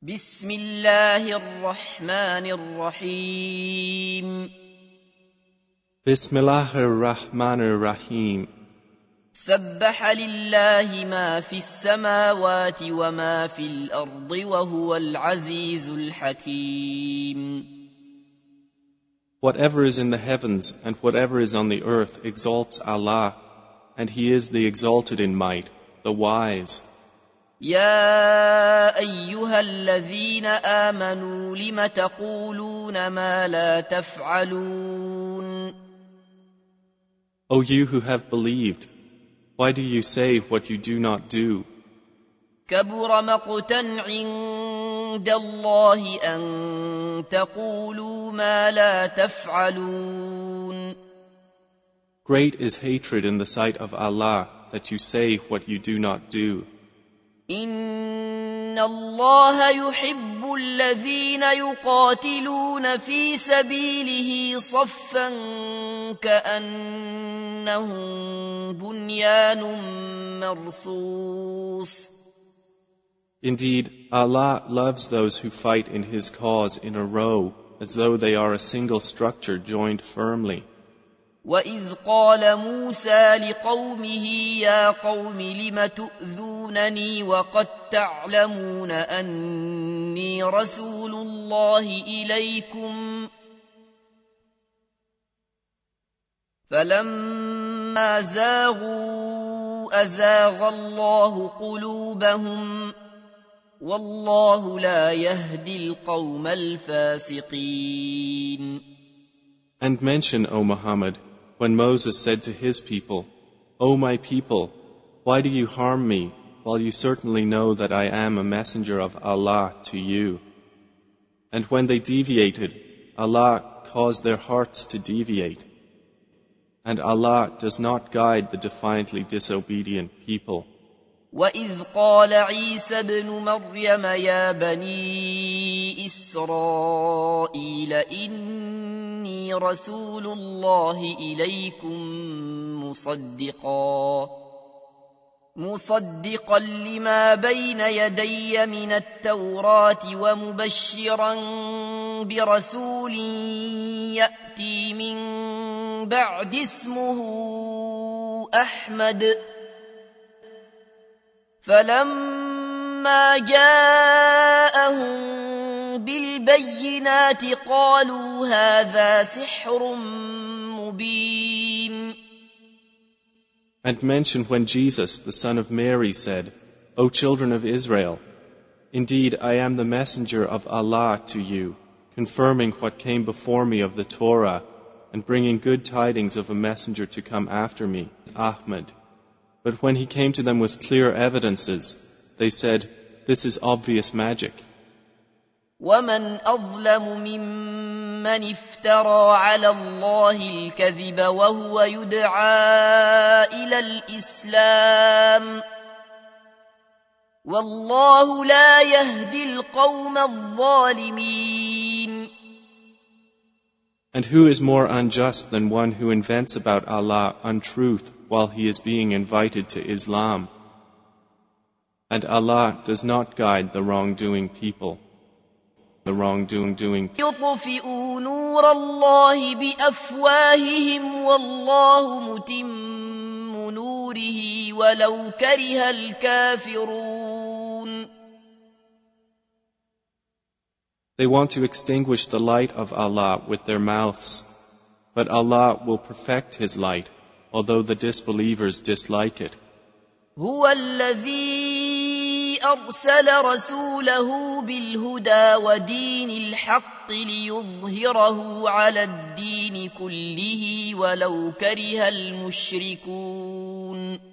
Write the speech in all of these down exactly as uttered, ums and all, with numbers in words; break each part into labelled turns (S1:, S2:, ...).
S1: بسم الله الرحمن الرحيم
S2: Bismillahir-Rahmanir-Rahim.
S1: سبح لله ما في السماوات وما في الأرض وهو العزيز الحكيم.
S2: Whatever is in the heavens and whatever is on the earth exalts Allah, and He is the exalted in might, the wise.
S1: يا أيها الذين آمنوا لم تقولون ما لا تفعلون.
S2: O you who have believed, why do you say what you do not do?
S1: كبر مقتا عند الله أن تقولوا ما لا تفعلون.
S2: Great is hatred in the sight of Allah that you say what you do not do.
S1: إن الله يحب الذين يقاتلون في سبيله صفا كأنهم بنيان مرصوص.
S2: Indeed, Allah loves those who fight in His cause in a row, as though they are a single structure joined firmly.
S1: وَإِذْ قَالَ مُوسَى لِقَوْمِهِ يَا قَوْمِ لِمَ تُؤْذُونَنِي وَقَدْ تَعْلَمُونَ أَنِّي رَسُولُ اللَّهِ إِلَيْكُمْ فَلَمَّا زَاغُوا أَزَاغَ اللَّهُ قُلُوبَهُمْ وَاللَّهُ لَا يَهْدِي الْقَوْمَ الْفَاسِقِينَ.
S2: And mention, O Muhammad, when Moses said to his people, O my people, why do you harm me, while you certainly know that I am a messenger of Allah to you? And when they deviated, Allah caused their hearts to deviate. And Allah does not guide the defiantly disobedient people.
S1: وَإِذْ قَالَ عِيسَى ابْنُ مَرْيَمَ يَا بَنِي إِسْرَائِيلَ إِنِّي رَسُولُ اللَّهِ إِلَيْكُمْ مُصَدِّقًا مُصَدِّقًا لِمَا بَيْنَ يَدَيَّ مِنَ التَّوْرَاةِ وَمُبَشِّرًا بِرَسُولٍ يَأْتِي مِن بَعْدِي اسْمُهُ أَحْمَدُ. فَلَمَّا جَاءَهُم بِالْبَيِّنَاتِ قَالُوا هَذَا سِحْرٌ مُبِينٌ.
S2: And mention when Jesus, the son of Mary, said, O children of Israel, indeed I am the messenger of Allah to you, confirming what came before me of the Torah, and bringing good tidings of a messenger to come after me, Ahmad. But when he came to them with clear evidences, they said, this is obvious magic.
S1: وَمَنْ أَظْلَمُ مِمَّنِ افْتَرَى عَلَى اللَّهِ الْكَذِبَ وَهُوَ يُدْعَى إِلَى الْإِسْلَامِ وَاللَّهُ لَا يَهْدِي الْقَوْمَ الظَّالِمِينَ.
S2: And who is more unjust than one who invents about Allah untruth while he is being invited to Islam? And Allah does not guide the wrongdoing people. The wrongdoing doing.
S1: يُطْفِئُوا نُورَ اللَّهِ بِأَفْوَاهِهِمْ وَاللَّهُ مُتِمُّ نُورِهِ وَلَوْ كَرِهَ الْكَافِرُونَ.
S2: They want to extinguish the light of Allah with their mouths, but Allah will perfect His light, although the disbelievers dislike it.
S1: هُوَ الَّذِي أَرْسَلَ رَسُولَهُ بِالْهُدَى وَدِينِ الْحَقِّ لِيُظْهِرَهُ عَلَى الدِّينِ كُلِّهِ وَلَوْ كَرِهَ الْمُشْرِكُونَ.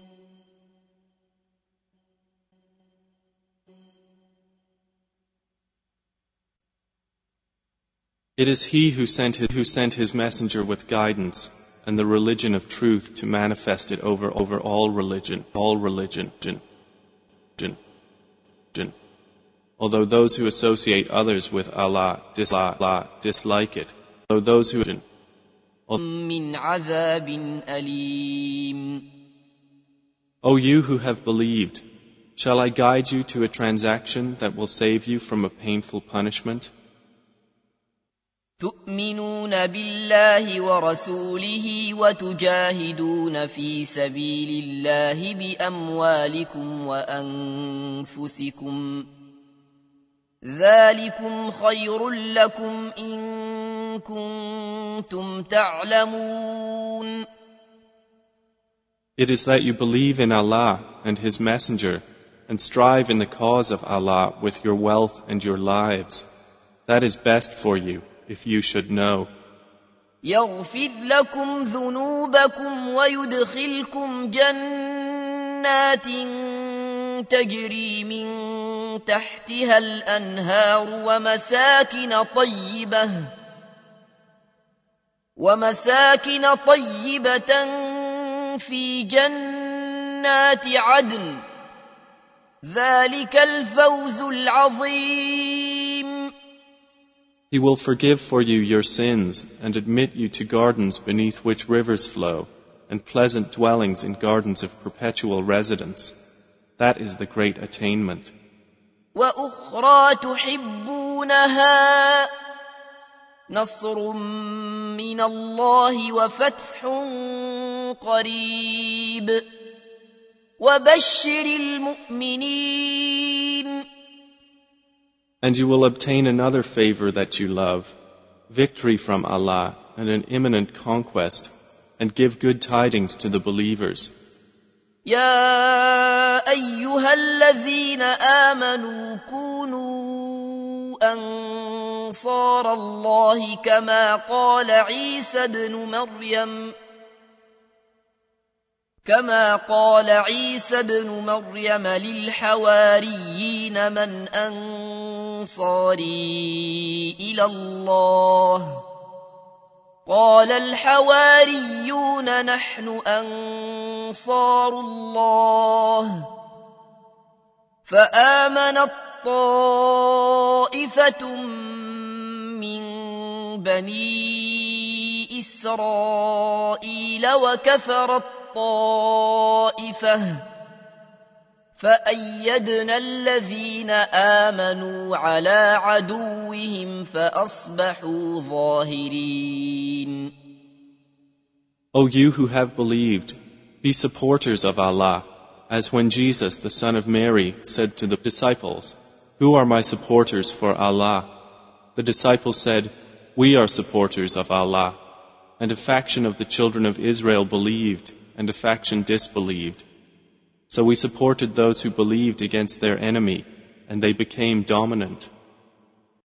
S2: It is He who sent his, who sent his messenger with guidance and the religion of truth to manifest it over, over all religion, all religion, jinn, jinn, jinn. Although those who associate others with Allah, dis, Allah dislike it, although those who jinn,
S1: مِّنْ عَذَابٍ أَلِيمٍ.
S2: O you who have believed, Shall I guide you to a transaction that will save you from a painful punishment?
S1: تؤمنون بالله ورسوله وتجاهدون في سبيل الله بأموالكم وأنفسكم ذلكم خير لكم إن كنتم تعلمون.
S2: It is that you believe in Allah and His Messenger and strive in the cause of Allah with your wealth and your lives. That is best for you, if you should know.
S1: يغفر لكم ذنوبكم ويدخلكم جنات تجري من تحتها الأنهار ومساكن طيبة ومساكن طيبة في جنات عدن ذلك الفوز العظيم.
S2: He will forgive for you your sins and admit you to gardens beneath which rivers flow and pleasant dwellings in gardens of perpetual residence. That is the great attainment.
S1: وأخرى تحبونها نصر من الله وفتح قريب وبشر المؤمنين.
S2: And you will obtain another favor that you love, victory from Allah and an imminent conquest, and give good tidings to the believers.
S1: يا أيها الذين آمنوا كونوا أنصار الله كما قال عيسى ابن مريم كما قال عيسى ابن مريم للحواريين من أنصاري إلى الله قال الحواريون نحن أنصار الله فآمنت طائفة من بني إسرائيل وكفرت طائفة فأيدنا الذين آمنوا على عدوهم فأصبحوا ظاهرين.
S2: O you who have believed, be supporters of Allah, as when Jesus, the son of Mary, said to the disciples, "Who are my supporters for Allah?" The disciples said, "We are supporters of Allah." And a faction of the children of Israel believed, and a faction disbelieved. So we supported those who believed against their enemy, and they became dominant.